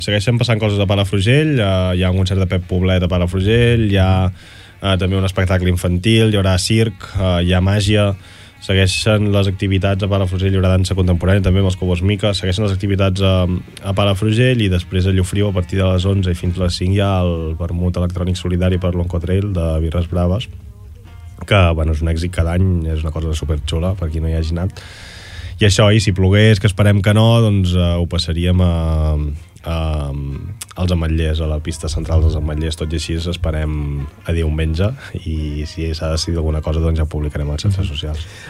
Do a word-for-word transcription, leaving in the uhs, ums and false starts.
segueixen passant coses a Palafrugell, uh, hi ha un concert de Pep Poblet a Palafrugell, hi ha uh, també un espectacle infantil, hi haurà circ, uh, hi ha màgia, segueixen les activitats a Palafrugell, hi haurà dansa contemporània també amb els Cobos Mica, segueixen les activitats a, a Palafrugell i després a Llofriu a partir de les onze i fins a les cinc hi ha el vermut electrònic solidari per l'Oncotrail de Birres Braves, que bueno, és un èxit cada any, és una cosa superxula per qui no hi hagi anat. I això, i si plogués, que esperem que no, doncs uh, ho passaríem a, a, als Ametllers, a la pista central dels Ametllers, tot i així esperem a diumenge, i si s'ha decidit alguna cosa doncs ja ho publicarem a les xarxes socials.